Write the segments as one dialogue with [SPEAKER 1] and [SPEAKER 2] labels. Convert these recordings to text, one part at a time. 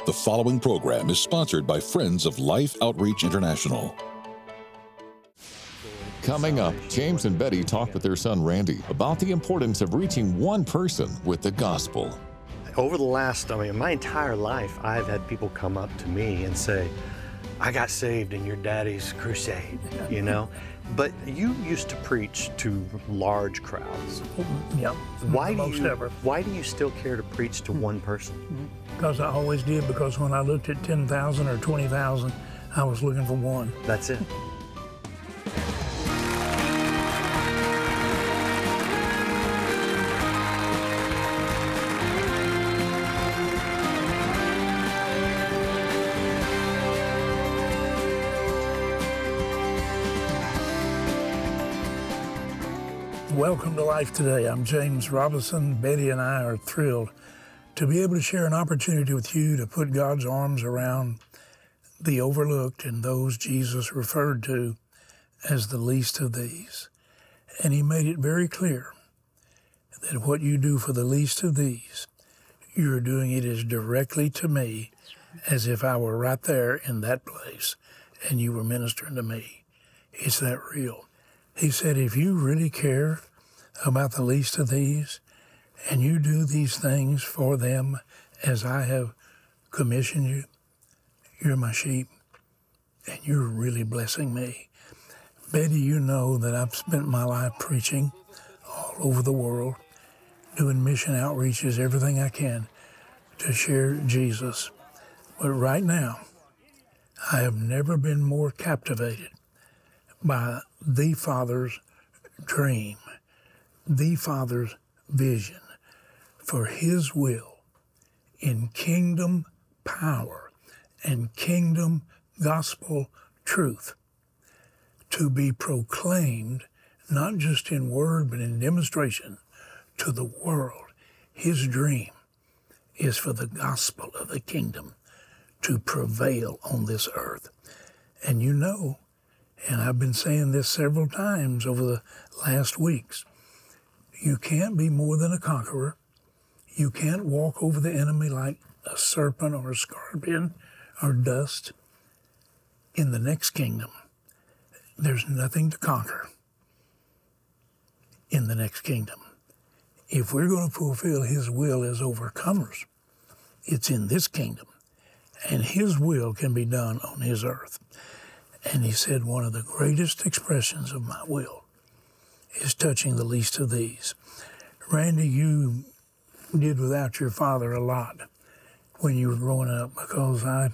[SPEAKER 1] The following program is sponsored by Friends of Life Outreach International.
[SPEAKER 2] Coming up, James and Betty talk with their son Randy about the importance of reaching one person with the gospel.
[SPEAKER 3] Over the last, my entire life, I've had people come up to me and say, I got saved in your daddy's crusade, you know? But you used to preach to large crowds.
[SPEAKER 4] Yeah,
[SPEAKER 3] Why do you still care to preach to one person?
[SPEAKER 4] Because I always did, because when I looked at 10,000 or 20,000, I was looking for one.
[SPEAKER 3] That's it.
[SPEAKER 4] Welcome to Life Today. I'm James Robinson. Betty and I are thrilled to be able to share an opportunity with you to put God's arms around the overlooked and those Jesus referred to as the least of these. And he made it very clear that what you do for the least of these, you're doing it as directly to me as if I were right there in that place and you were ministering to me. It's that real. He said, if you really care about the least of these, and you do these things for them as I have commissioned you, you're my sheep, and you're really blessing me. Betty, you know that I've spent my life preaching all over the world, doing mission outreaches, everything I can to share Jesus. But right now, I have never been more captivated by the Father's dream, the Father's vision for His will in kingdom power and kingdom gospel truth to be proclaimed, not just in word, but in demonstration to the world. His dream is for the gospel of the kingdom to prevail on this earth. And you know, and I've been saying this several times over the last weeks, you can't be more than a conqueror. You can't walk over the enemy like a serpent or a scorpion or dust. In the next kingdom, there's nothing to conquer in the next kingdom. If we're going to fulfill His will as overcomers, it's in this kingdom, and His will can be done on His earth. And he said, one of the greatest expressions of my will is touching the least of these. Randy, you did without your father a lot when you were growing up, because I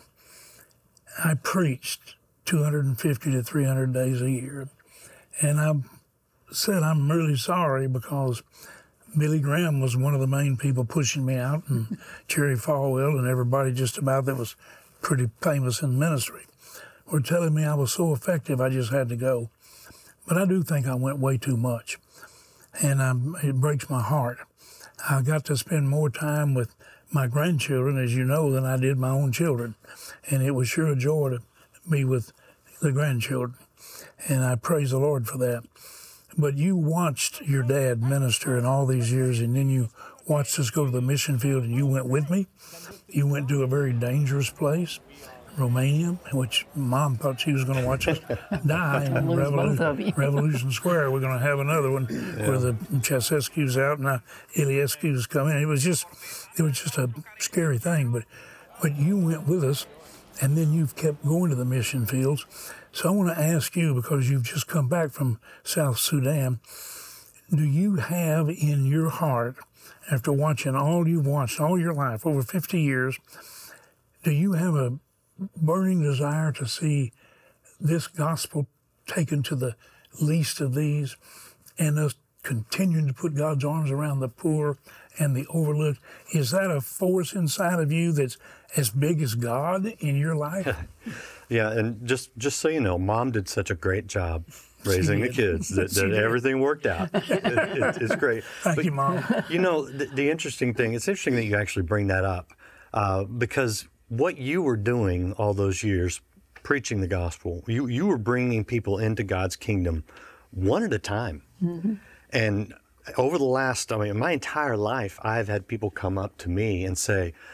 [SPEAKER 4] preached 250 to 300 days a year. And I said I'm really sorry, because Billy Graham was one of the main people pushing me out, and Jerry Falwell and everybody just about that was pretty famous in ministry were telling me I was so effective I just had to go. But I do think I went way too much, and it breaks my heart. I got to spend more time with my grandchildren, as you know, than I did my own children, and it was sure a joy to be with the grandchildren, and I praise the Lord for that. But you watched your dad minister in all these years, and then you watched us go to the mission field, and you went with me. You went to a very dangerous place, Romania, which Mom thought she was going to watch us die in Revolution Square. We're going to have another one where the Ceausescu's out and Iliescu's coming. It was just a scary thing. But you went with us, and then you've kept going to the mission fields. So I want to ask you, because you've just come back from South Sudan, do you have in your heart, after watching all you've watched all your life, over 50 years, do you have a burning desire to see this gospel taken to the least of these, and us continuing to put God's arms around the poor and the overlooked? Is that a force inside of you that's as big as God in your life?
[SPEAKER 3] Yeah, and just so you know, Mom did such a great job raising the kids that everything worked out. It's great.
[SPEAKER 4] Thank you, Mom.
[SPEAKER 3] You know, the interesting thing, it's interesting that you actually bring that up, because what you were doing all those years, preaching the gospel, you were bringing people into God's kingdom one at a time. Mm-hmm. And over the last, my entire life, I've had people come up to me and say,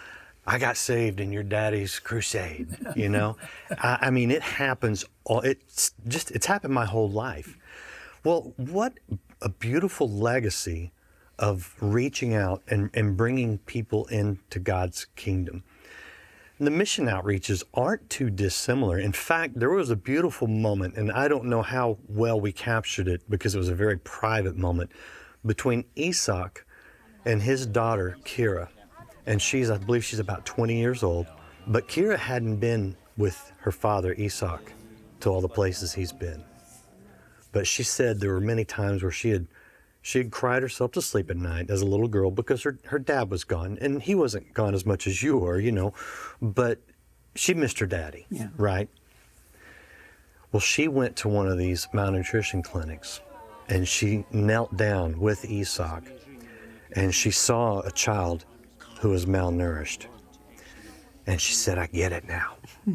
[SPEAKER 3] I got saved in your daddy's crusade, you know? I mean, it happens, it's happened my whole life. Well, what a beautiful legacy of reaching out and bringing people into God's kingdom. And the mission outreaches aren't too dissimilar. In fact, there was a beautiful moment, and I don't know how well we captured it because it was a very private moment, between Isak and his daughter, Kira. And I believe she's about 20 years old. But Kira hadn't been with her father, Isak, to all the places he's been. But she said there were many times where she had cried herself to sleep at night as a little girl because her dad was gone. And he wasn't gone as much as you were, you know, but she missed her daddy, right? Well, she went to one of these malnutrition clinics and she knelt down with Isak and she saw a child who was malnourished. And she said, I get it now.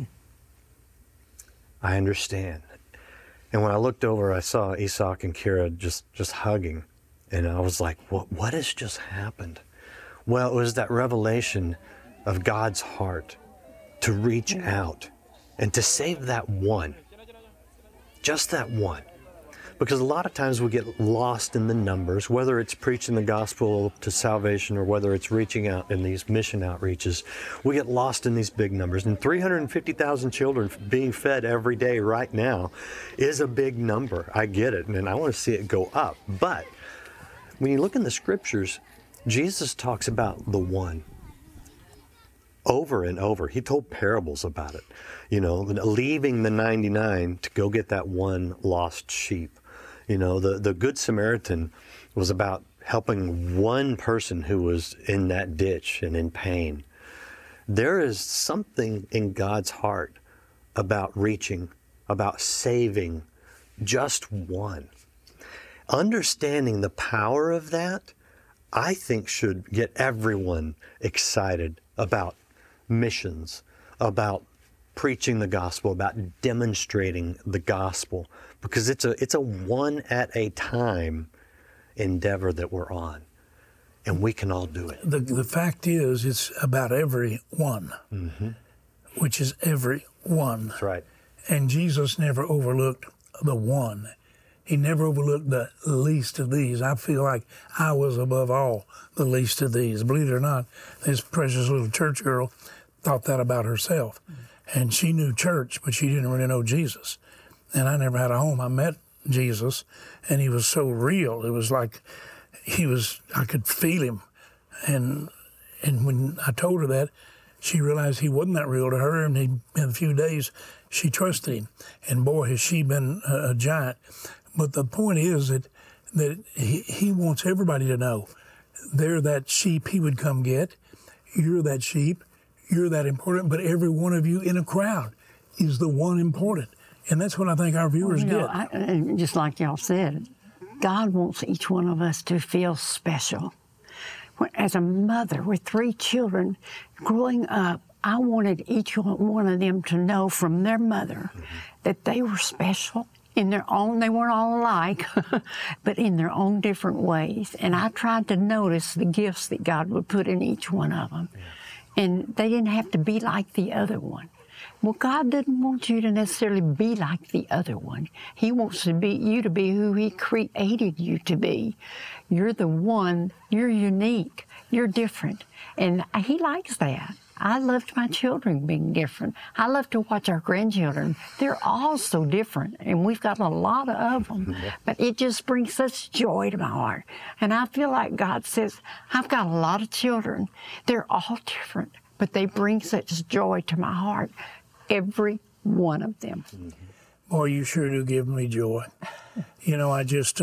[SPEAKER 3] I understand. And when I looked over, I saw Isak and Kira just hugging. And I was like, what has just happened? Well, it was that revelation of God's heart to reach out and to save that one. Just that one. Because a lot of times we get lost in the numbers, whether it's preaching the gospel to salvation or whether it's reaching out in these mission outreaches, we get lost in these big numbers. And 350,000 children being fed every day right now is a big number. I get it, and I want to see it go up. But when you look in the scriptures, Jesus talks about the one over and over. He told parables about it, you know, leaving the 99 to go get that one lost sheep. You know, the Good Samaritan was about helping one person who was in that ditch and in pain. There is something in God's heart about reaching, about saving just one. Understanding the power of that, I think, should get everyone excited about missions, about preaching the gospel, about demonstrating the gospel, because it's a one at a time endeavor that we're on, and we can all do it.
[SPEAKER 4] The fact is, it's about every one, which is every one.
[SPEAKER 3] That's right.
[SPEAKER 4] And Jesus never overlooked the one. He never overlooked the least of these. I feel like I was above all the least of these. Believe it or not, this precious little church girl thought that about herself. And she knew church, but she didn't really know Jesus. And I never had a home. I met Jesus, and he was so real. It was like I could feel him. And when I told her that, she realized he wasn't that real to her, and in a few days, she trusted him. And boy, has she been a giant. But the point is that he wants everybody to know they're that sheep he would come get. You're that sheep. You're that important. But every one of you in a crowd is the one important. And that's what I think our viewers get.
[SPEAKER 5] And just like y'all said, God wants each one of us to feel special. As a mother with 3 children, growing up, I wanted each one of them to know from their mother that they were special in their own, they weren't all alike, but in their own different ways. And I tried to notice the gifts that God would put in each one of them. And they didn't have to be like the other one. Well, God doesn't want you to necessarily be like the other one. He wants you to be who He created you to be. You're the one, you're unique, you're different. And He likes that. I loved my children being different. I love to watch our grandchildren. They're all so different, and we've got a lot of them. But it just brings such joy to my heart. And I feel like God says, I've got a lot of children. They're all different, but they bring such joy to my heart, every one of them.
[SPEAKER 4] Boy, you sure do give me joy. You know, I just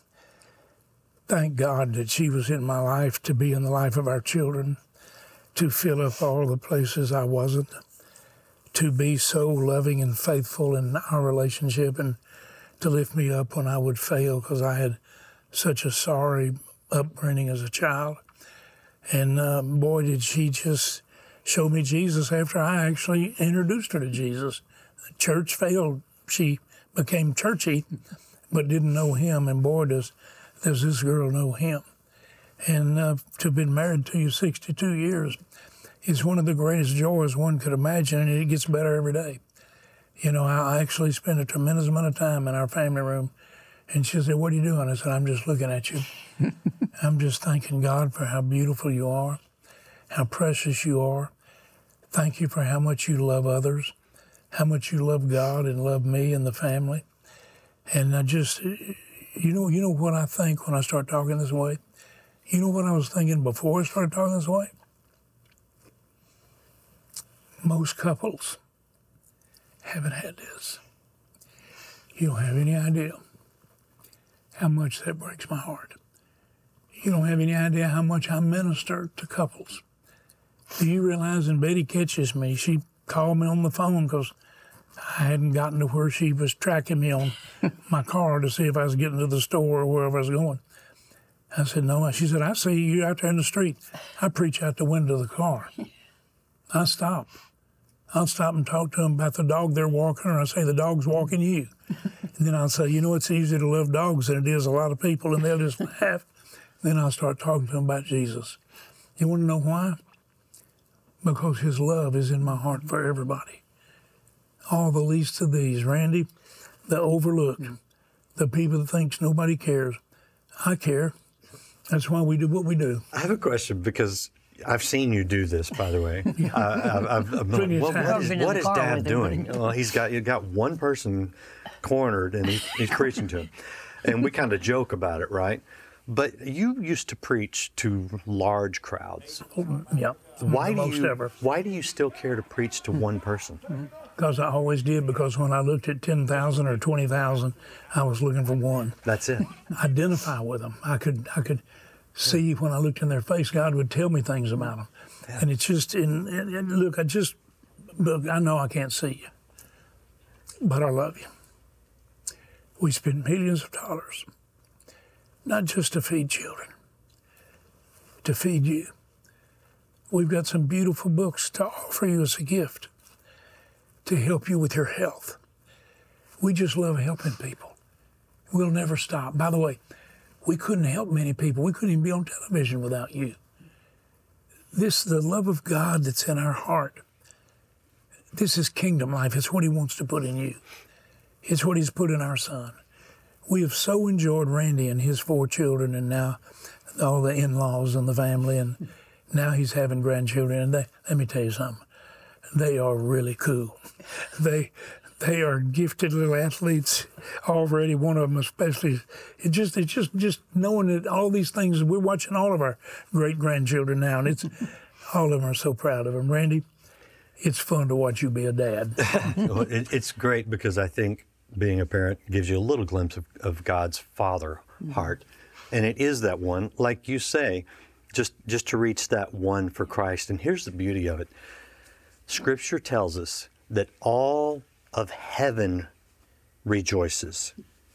[SPEAKER 4] thank God that she was in my life to be in the life of our children, to fill up all the places I wasn't, to be so loving and faithful in our relationship, and to lift me up when I would fail, because I had such a sorry upbringing as a child. And boy, did she just show me Jesus after I actually introduced her to Jesus. The church failed. She became churchy, but didn't know Him. And boy, does this girl know Him. And to have been married to you 62 years, It's one of the greatest joys one could imagine, and it gets better every day. You know, I actually spend a tremendous amount of time in our family room, and she'll say, "What are you doing?" I said, "I'm just looking at you. I'm just thanking God for how beautiful you are, how precious you are. Thank you for how much you love others, how much you love God and love me and the family." And I just, you know what I think when I start talking this way? You know what I was thinking before I started talking this way? Most couples haven't had this. You don't have any idea how much that breaks my heart. You don't have any idea how much I minister to couples. Do you realize, and Betty catches me, she called me on the phone because I hadn't gotten to where she was tracking me on my car to see if I was getting to the store or wherever I was going. I said, "No." She said, "I see you out there in the street." I preach out the window of the car. I stop. I'll stop and talk to them about the dog they're walking, or I say, "The dog's walking you." And then I'll say, "You know, it's easier to love dogs than it is a lot of people," and they'll just laugh. Then I'll start talking to them about Jesus. You want to know why? Because his love is in my heart for everybody. All the least of these, Randy, the overlooked, the people that thinks nobody cares. I care. That's why we do what we do.
[SPEAKER 3] I have a question because I've seen you do this, by the way. What is Dad doing? Well, he's got one person cornered and he's preaching to him. And we kind of joke about it, right? But you used to preach to large crowds.
[SPEAKER 4] Yeah.
[SPEAKER 3] Why do you still care to preach to one person?
[SPEAKER 4] Because I always did, because when I looked at 10,000 or 20,000, I was looking for one.
[SPEAKER 3] That's it.
[SPEAKER 4] Identify with them. I could see when I looked in their face, God would tell me things about them. Yeah. And it's just, look, I know I can't see you, but I love you. We spend millions of dollars, not just to feed children, to feed you. We've got some beautiful books to offer you as a gift to help you with your health. We just love helping people. We'll never stop. By the way, we couldn't help many people. We couldn't even be on television without you. The love of God that's in our heart, this is kingdom life. It's what he wants to put in you. It's what he's put in our son. We have so enjoyed Randy and his 4 children, and now all the in-laws and the family, and now he's having grandchildren. And let me tell you something. They are really cool. They are gifted little athletes already. One of them especially. It's just knowing that all these things. We're watching all of our great grandchildren now, and it's all of them are so proud of them. Randy, it's fun to watch you be a dad.
[SPEAKER 3] Well, it's great because I think being a parent gives you a little glimpse of God's Father heart, and it is that one, like you say, just to reach that one for Christ. And here's the beauty of it. Scripture tells us that all of heaven rejoices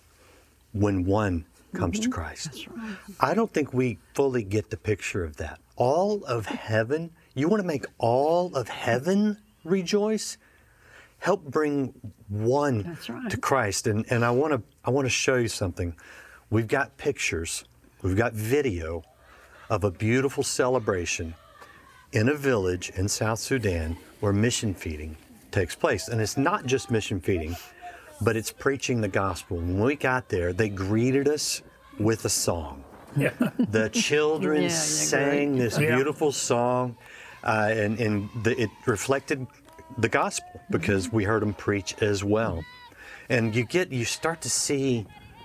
[SPEAKER 3] when one comes to Christ.
[SPEAKER 5] That's right.
[SPEAKER 3] I don't think we fully get the picture of that. All of heaven, you want to make all of heaven rejoice? Help bring one to Christ. And I want to show you something. We've got pictures, we've got video of a beautiful celebration in a village in South Sudan where mission feeding takes place. And it's not just mission feeding, but it's preaching the gospel. When we got there, they greeted us with a song.
[SPEAKER 4] Yeah.
[SPEAKER 3] The children sang this beautiful song, and it reflected the gospel because we heard them preach as well. And you start to see,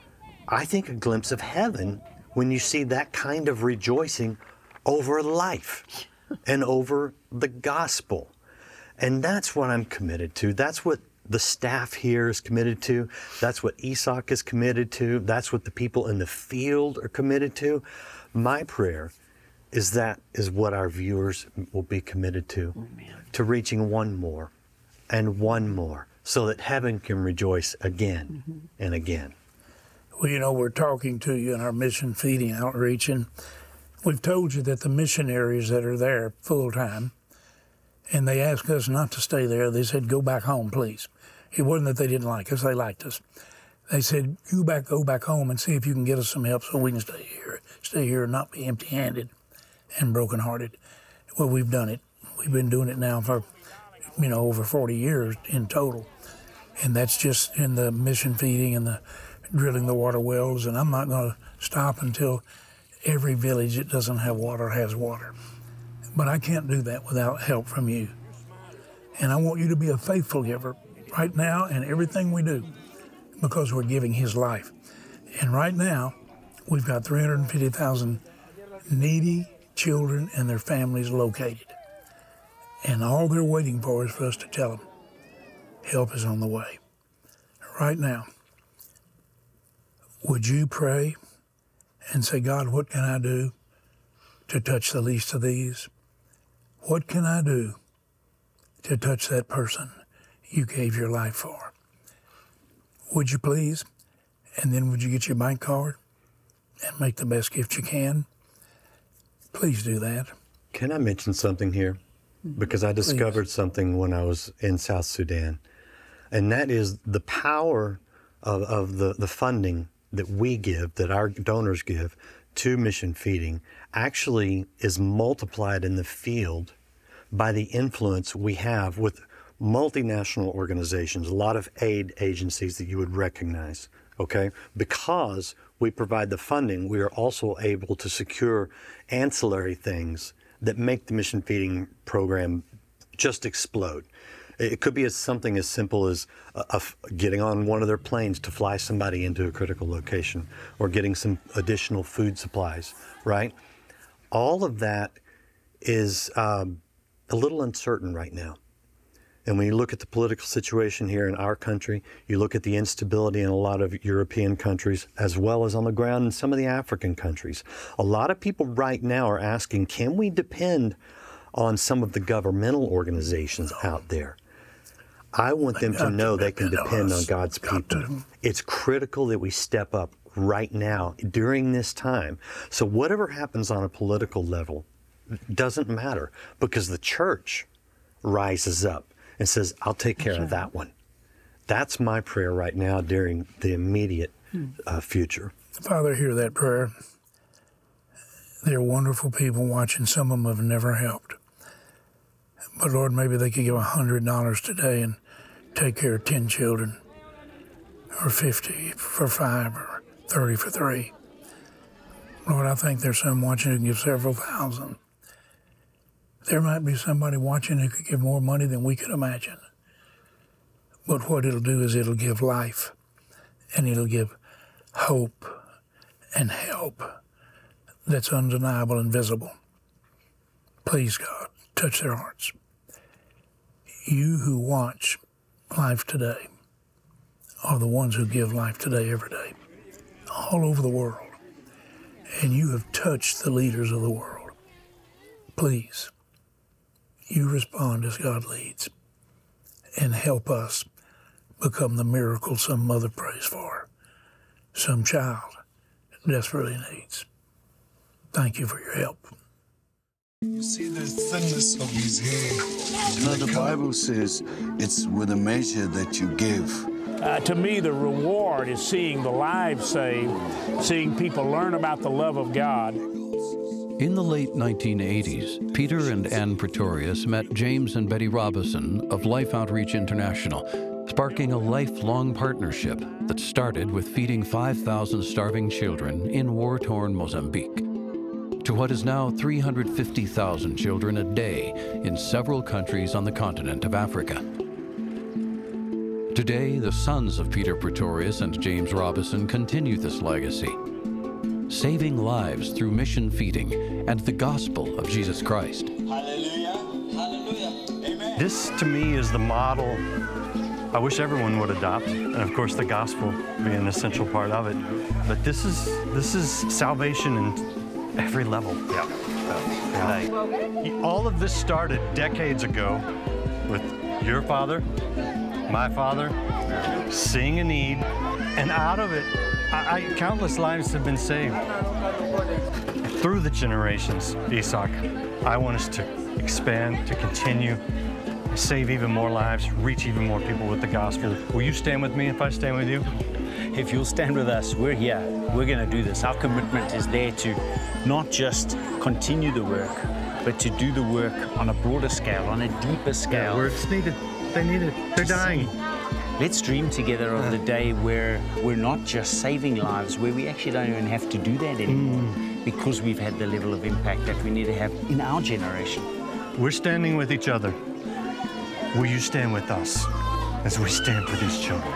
[SPEAKER 3] I think, a glimpse of heaven when you see that kind of rejoicing over life and over the gospel. And that's what I'm committed to. That's what the staff here is committed to. That's what ESOC is committed to. That's what the people in the field are committed to. My prayer is that is what our viewers will be committed to, to reaching one more and one more so that heaven can rejoice again and again.
[SPEAKER 4] Well, you know, we're talking to you in our mission feeding outreach, and we've told you that the missionaries that are there full-time, and they asked us not to stay there. They said, "Go back home, please." It wasn't that they didn't like us, they liked us. They said, go back home and see if you can get us some help so we can stay here and not be empty-handed and brokenhearted. Well, we've done it. We've been doing it now for, over 40 years in total. And that's just in the mission feeding and the drilling the water wells. And I'm not going to stop until every village that doesn't have water has water. But I can't do that without help from you. And I want you to be a faithful giver right now in everything we do, because we're giving His life. And right now, we've got 350,000 needy children and their families located. And all they're waiting for is for us to tell them, help is on the way. Right now, would you pray and say, God, what can I do to touch the least of these? What can I do to touch that person you gave your life for? Would you please? And then would you get your bank card and make the best gift you can? Please do that.
[SPEAKER 3] Can I mention something here? Because I discovered something when I was in South Sudan, and that is the power of the funding that we give, that our donors give to mission feeding, actually is multiplied in the field by the influence we have with multinational organizations, a lot of aid agencies that you would recognize, okay? Because we provide the funding, we are also able to secure ancillary things that make the mission feeding program just explode. It could be something as simple as getting on one of their planes to fly somebody into a critical location, or getting some additional food supplies, right? All of that is a little uncertain right now. And when you look at the political situation here in our country, you look at the instability in a lot of European countries, as well as on the ground in some of the African countries. A lot of people right now are asking, can we depend on some of the governmental organizations out there? I want them to know they can depend on God's people. It's critical that we step up right now during this time. So whatever happens on a political level doesn't matter, because the church rises up and says, I'll take care of that one. That's my prayer right now during the immediate future.
[SPEAKER 4] Father, hear that prayer. They're wonderful people watching. Some of them have never helped. But Lord, maybe they could give $100 today and take care of 10 children, or 50 for 5, or 30 for 3. Lord, I think there's some watching who can give several thousand. There might be somebody watching who could give more money than we could imagine. But what it'll do is it'll give life, and it'll give hope and help that's undeniable and visible. Please, God, touch their hearts. You who watch Life Today are the ones who give life today every day, all over the world. And you have touched the leaders of the world. Please, you respond as God leads, and help us become the miracle some mother prays for, some child desperately needs. Thank you for your help.
[SPEAKER 6] You see the thinness of his hair. The Bible says it's with a measure that you give.
[SPEAKER 7] To me, the reward is seeing the lives saved, seeing people learn about the love of God.
[SPEAKER 8] In the late 1980s, Peter and Ann Pretorius met James and Betty Robison of Life Outreach International, sparking a lifelong partnership that started with feeding 5,000 starving children in war-torn Mozambique, to what is now 350,000 children a day in several countries on the continent of Africa. Today, the sons of Peter Pretorius and James Robison continue this legacy, saving lives through mission feeding and the gospel of Jesus Christ.
[SPEAKER 9] Hallelujah, hallelujah, amen.
[SPEAKER 3] This, to me, is the model I wish everyone would adopt, and of course the gospel being an essential part of it. But this is salvation in every level. All of this started decades ago with your father, my father, seeing a need, and out of it, countless lives have been saved. Through the generations, Isak, I want us to expand, to continue, save even more lives, reach even more people with the gospel. Will you stand with me if I stand with you?
[SPEAKER 9] If you'll stand with us, we're here. We're going to do this. Our commitment is there to not just continue the work, but to do the work on a broader scale, on a deeper scale.
[SPEAKER 3] Where it's needed. They need it. They're dying.
[SPEAKER 9] Let's dream together of the day where we're not just saving lives, where we actually don't even have to do that anymore because we've had the level of impact that we need to have in our generation.
[SPEAKER 3] We're standing with each other. Will you stand with us as we stand for these children?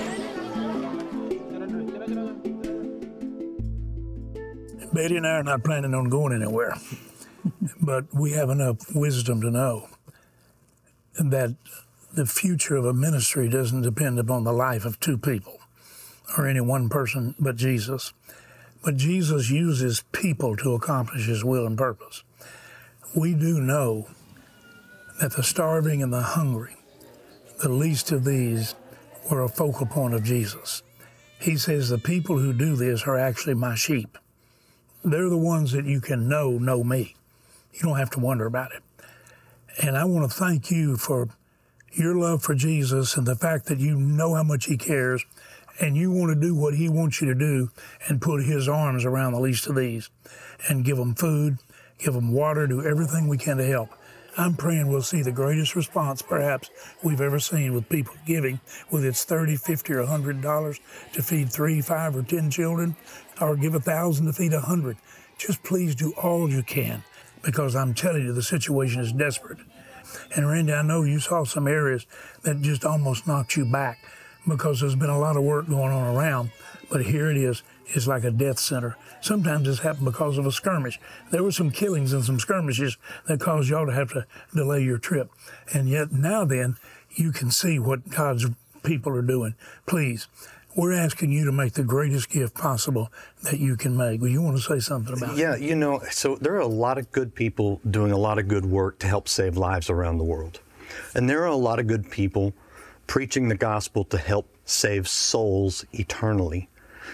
[SPEAKER 4] Betty and I are not planning on going anywhere, but we have enough wisdom to know that the future of a ministry doesn't depend upon the life of two people or any one person but Jesus. But Jesus uses people to accomplish his will and purpose. We do know that the starving and the hungry, the least of these, were a focal point of Jesus. He says the people who do this are actually my sheep. They're the ones that you can know me. You don't have to wonder about it. And I want to thank you for your love for Jesus and the fact that you know how much he cares and you want to do what he wants you to do and put his arms around the least of these and give them food, give them water, do everything we can to help. I'm praying we'll see the greatest response perhaps we've ever seen with people giving, whether it's $30, $50, or $100 to feed 3, 5, or 10 children, or give 1,000 to feed 100. Just please do all you can, because I'm telling you, the situation is desperate. And Randy, I know you saw some areas that just almost knocked you back because there's been a lot of work going on around, but here it is. It's like a death center. Sometimes it's happened because of a skirmish. There were some killings and some skirmishes that caused y'all to have to delay your trip. And yet now then, you can see what God's people are doing. Please, we're asking you to make the greatest gift possible that you can make. Well, you want to say something about it?
[SPEAKER 3] Yeah, you know, so there are a lot of good people doing a lot of good work to help save lives around the world. And there are a lot of good people preaching the gospel to help save souls eternally.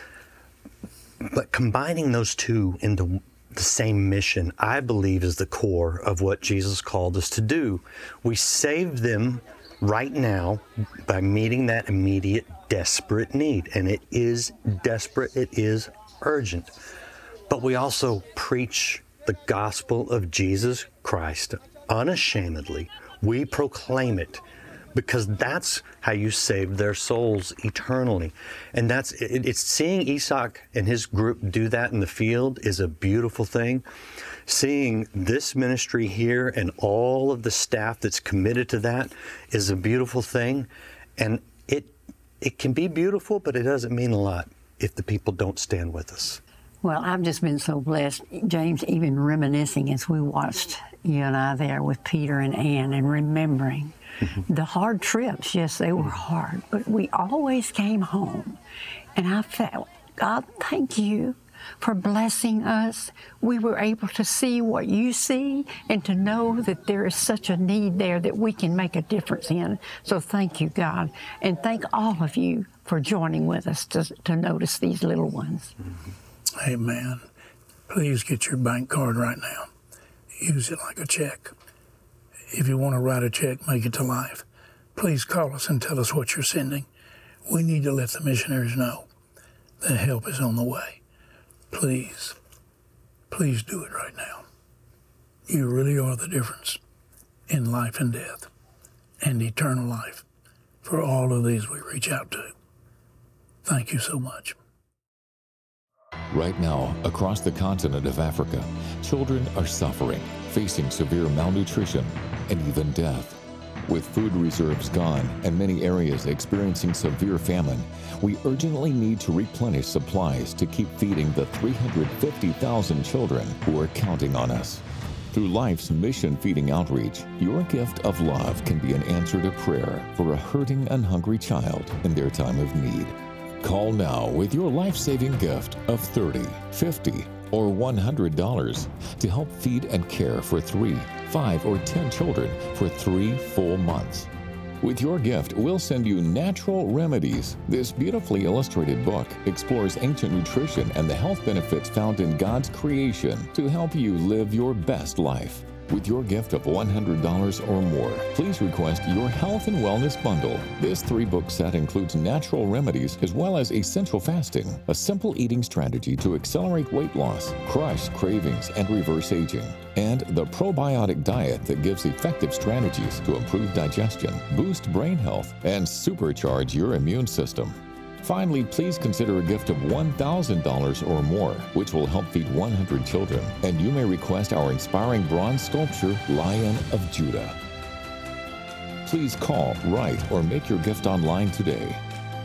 [SPEAKER 3] But combining those two into the same mission, I believe, is the core of what Jesus called us to do. We save them right now by meeting that immediate, desperate need. And it is desperate, it is urgent. But we also preach the gospel of Jesus Christ unashamedly. We proclaim it, because that's how you save their souls eternally. And it's seeing Isaac and his group do that in the field is a beautiful thing. Seeing this ministry here and all of the staff that's committed to that is a beautiful thing. And it can be beautiful, but it doesn't mean a lot if the people don't stand with us.
[SPEAKER 5] Well, I've just been so blessed, James, even reminiscing as we watched you and I there with Peter and Ann and remembering the hard trips. Yes, they were hard, but we always came home. And I felt, God, thank you for blessing us. We were able to see what you see and to know that there is such a need there that we can make a difference in. So thank you, God. And thank all of you for joining with us to notice these little ones.
[SPEAKER 4] Amen. Please get your bank card right now. Use it like a check. If you want to write a check, make it to Life. Please call us and tell us what you're sending. We need to let the missionaries know that help is on the way. Please, please do it right now. You really are the difference in life and death and eternal life for all of these we reach out to. Thank you so much.
[SPEAKER 2] Right now, across the continent of Africa, children are suffering, facing severe malnutrition and even death. With food reserves gone and many areas experiencing severe famine, we urgently need to replenish supplies to keep feeding the 350,000 children who are counting on us. Through Life's mission feeding outreach, your gift of love can be an answer to prayer for a hurting and hungry child in their time of need. Call now with your life-saving gift of $30, $50, or $100 to help feed and care for 3, 5, or 10 children for 3 full months. With your gift, we'll send you Natural Remedies. This beautifully illustrated book explores ancient nutrition and the health benefits found in God's creation to help you live your best life. With your gift of $100 or more, please request your Health and Wellness Bundle. This 3-book set includes natural remedies as well as essential fasting, a simple eating strategy to accelerate weight loss, crush cravings, and reverse aging, and the probiotic diet that gives effective strategies to improve digestion, boost brain health, and supercharge your immune system. Finally, please consider a gift of $1,000 or more, which will help feed 100 children, and you may request our inspiring bronze sculpture, Lion of Judah. Please call, write, or make your gift online today.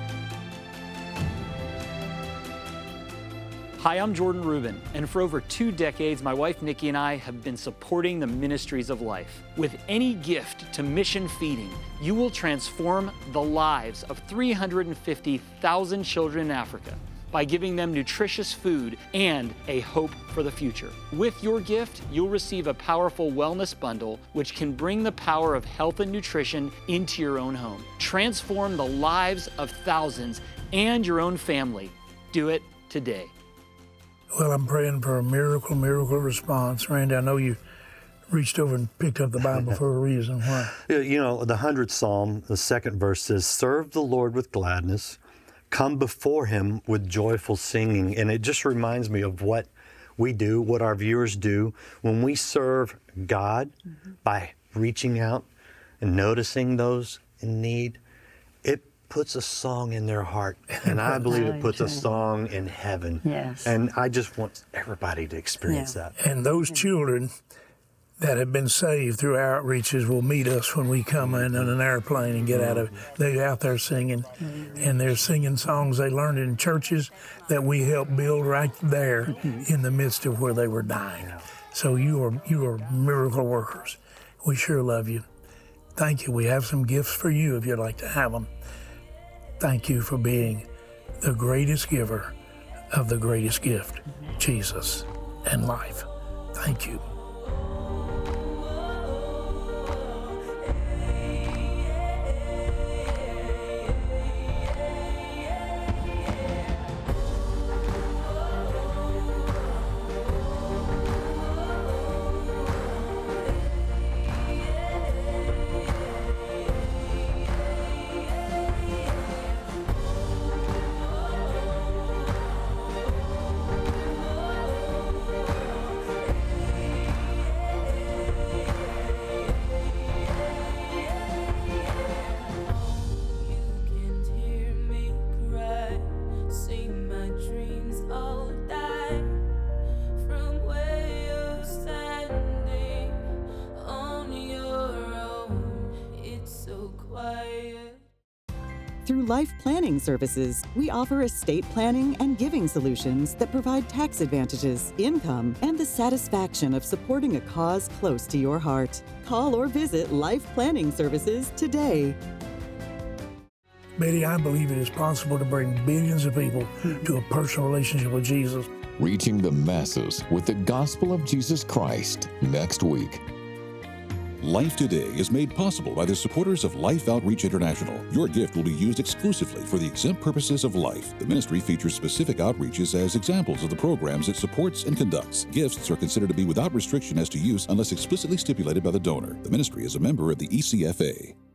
[SPEAKER 10] Hi, I'm Jordan Rubin, and for over 2 decades, my wife Nikki and I have been supporting the Ministries of Life. With any gift to mission feeding, you will transform the lives of 350,000 children in Africa by giving them nutritious food and a hope for the future. With your gift, you'll receive a powerful wellness bundle which can bring the power of health and nutrition into your own home. Transform the lives of thousands and your own family. Do it today.
[SPEAKER 4] Well, I'm praying for a miracle response. Randy, I know you reached over and picked up the Bible for a reason. Why?
[SPEAKER 3] You know, the 100th Psalm, the 2nd verse says, "Serve the Lord with gladness, come before Him with joyful singing." And it just reminds me of what we do, what our viewers do when we serve God by reaching out and noticing those in need. It puts a song in their heart, and I believe it puts a song in heaven.
[SPEAKER 5] Yes.
[SPEAKER 3] And I just want everybody to experience that.
[SPEAKER 4] And those children that have been saved through outreaches will meet us when we come in on an airplane and get out of. They're out there singing, and they're singing songs they learned in churches that we helped build right there in the midst of where they were dying. So you are miracle workers. We sure love you. Thank you. We have some gifts for you if you'd like to have them. Thank you for being the greatest giver of the greatest gift, Jesus and life. Thank you.
[SPEAKER 11] Through Life Planning Services, we offer estate planning and giving solutions that provide tax advantages, income, and the satisfaction of supporting a cause close to your heart. Call or visit Life Planning Services today.
[SPEAKER 4] Betty, I believe it is possible to bring billions of people to a personal relationship with Jesus.
[SPEAKER 2] Reaching the masses with the gospel of Jesus Christ next week.
[SPEAKER 1] Life Today is made possible by the supporters of Life Outreach International. Your gift will be used exclusively for the exempt purposes of life. The ministry features specific outreaches as examples of the programs it supports and conducts. Gifts are considered to be without restriction as to use unless explicitly stipulated by the donor. The ministry is a member of the ECFA.